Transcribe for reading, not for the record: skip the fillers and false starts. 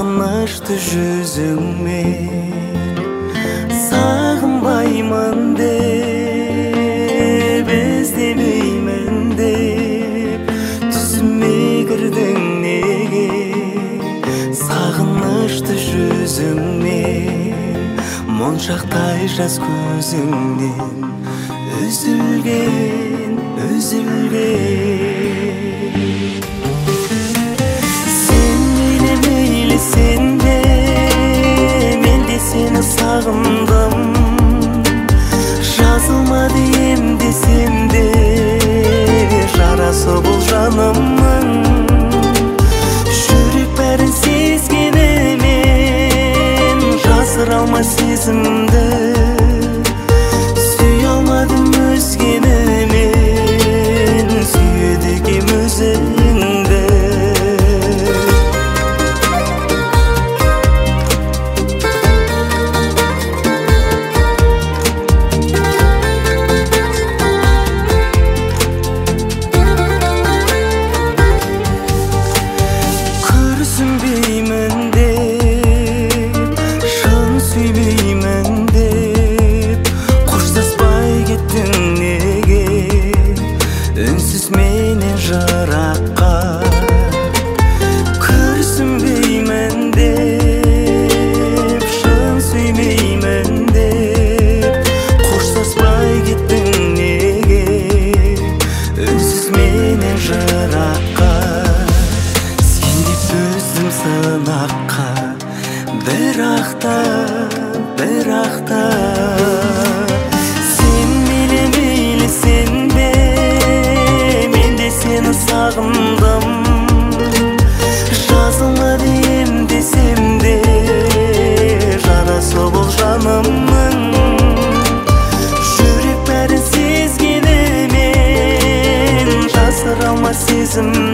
сағынышты жүзіңмен сағынбаймын деп іздемеймін деп түсіме кірдің неге сағынышты жүзіңмен моншақтай жас көзіңнен үзілген сен де мен де сені сағындым жазылмады ем десем де жарасы бұл жанымның жүрек бәрін сезгенімен жасыра алмай сезімді сүйе алмадым өзгенімен сүйеді екем өзіңді Күрсінбеймін деп шын сүймеймін деп қоштаспай кеттің неге үнсіз менен жыраққа күрсінбеймін деп шын сүймеймін деп қоштаспай кеттің неге үнсіз менен жыраққа Сөзім сынаққа бірақ та сен мейлі сен бе мен де сені сағындым жазылмады ем десем де жарасы бұл жанымның жүрек бәрін сезгенімен жасыра алмай сезім